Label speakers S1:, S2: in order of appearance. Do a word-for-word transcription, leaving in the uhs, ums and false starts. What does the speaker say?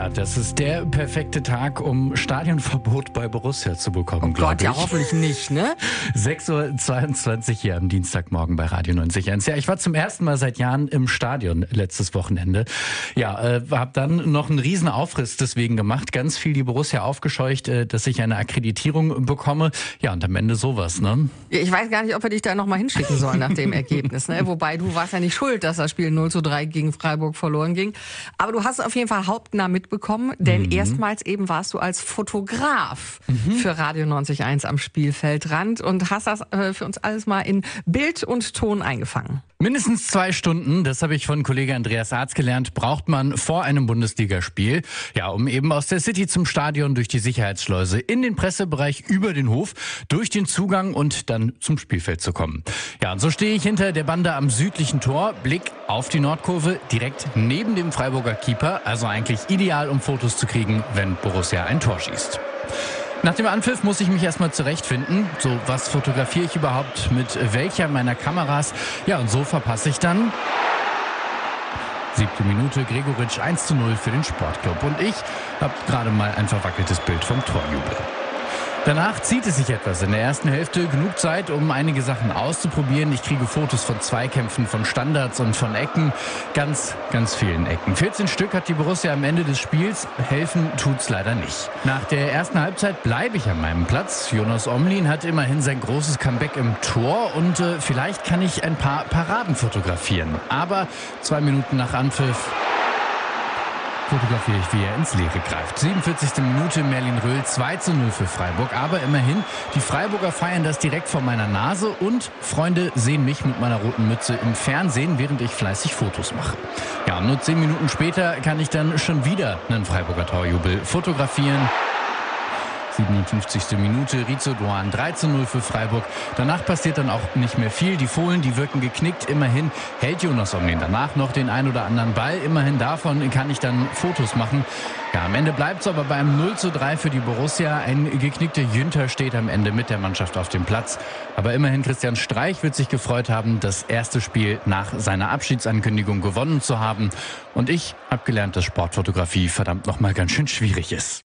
S1: Ja, das ist der perfekte Tag, um Stadionverbot bei Borussia zu bekommen,
S2: Oh
S1: glaube
S2: Gott,
S1: ich.
S2: ja hoffentlich nicht, ne?
S1: sechs Uhr zweiundzwanzig hier am Dienstagmorgen bei Radio neunzig Komma eins. Ja, ich war zum ersten Mal seit Jahren im Stadion letztes Wochenende. Ja, äh, habe dann noch einen riesen Aufriss deswegen gemacht. Ganz viel die Borussia aufgescheucht, äh, dass ich eine Akkreditierung bekomme. Ja, und am Ende sowas, ne?
S2: Ich weiß gar nicht, ob wir dich da nochmal hinschicken sollen nach dem Ergebnis, ne? Wobei du warst ja nicht schuld, dass das Spiel null zu drei gegen Freiburg verloren ging. Aber du hast es auf jeden Fall hauptnah mitbekommen, denn mhm. erstmals eben warst du als Fotograf mhm. für Radio neunzig Komma eins am Spielfeldrand und hast das äh, für uns alles mal in Bild und Ton eingefangen.
S1: Mindestens zwei Stunden, das habe ich von Kollege Andreas Arz gelernt, braucht man vor einem Bundesligaspiel, ja, um eben aus der City zum Stadion durch die Sicherheitsschleuse in den Pressebereich über den Hof, durch den Zugang und dann zum Spielfeld zu kommen. Ja, und so stehe ich hinter der Bande am südlichen Tor, Blick auf die Nordkurve, direkt neben dem Freiburger Keeper, also eigentlich ideal, um Fotos zu kriegen, wenn Borussia ein Tor schießt. Nach dem Anpfiff muss ich mich erstmal zurechtfinden. So, was fotografiere ich überhaupt mit welcher meiner Kameras? Ja, und so verpasse ich dann siebte Minute, Gregoritsch eins zu null für den Sportclub. Und ich habe gerade mal ein verwackeltes Bild vom Torjubel. Danach zieht es sich etwas. In der ersten Hälfte genug Zeit, um einige Sachen auszuprobieren. Ich kriege Fotos von Zweikämpfen, von Standards und von Ecken. Ganz, ganz vielen Ecken. vierzehn Stück hat die Borussia am Ende des Spiels. Helfen tut's leider nicht. Nach der ersten Halbzeit bleibe ich an meinem Platz. Jonas Omlin hat immerhin sein großes Comeback im Tor und äh, vielleicht kann ich ein paar Paraden fotografieren. Aber zwei Minuten nach Anpfiff fotografiere ich, wie er ins Leere greift. siebenundvierzigste Minute, Merlin Röhl, zwei zu null für Freiburg. Aber immerhin, die Freiburger feiern das direkt vor meiner Nase und Freunde sehen mich mit meiner roten Mütze im Fernsehen, während ich fleißig Fotos mache. Ja, und nur zehn Minuten später kann ich dann schon wieder einen Freiburger Torjubel fotografieren. siebenundfünfzigste Minute, Rizzo Doan, drei zu null für Freiburg. Danach passiert dann auch nicht mehr viel. Die Fohlen, die wirken geknickt. Immerhin hält Jonas Omlin danach noch den ein oder anderen Ball. Immerhin davon kann ich dann Fotos machen. Ja, am Ende bleibt es aber beim null zu drei für die Borussia. Ein geknickter Jünter steht am Ende mit der Mannschaft auf dem Platz. Aber immerhin Christian Streich wird sich gefreut haben, das erste Spiel nach seiner Abschiedsankündigung gewonnen zu haben. Und ich habe gelernt, dass Sportfotografie verdammt nochmal ganz schön schwierig ist.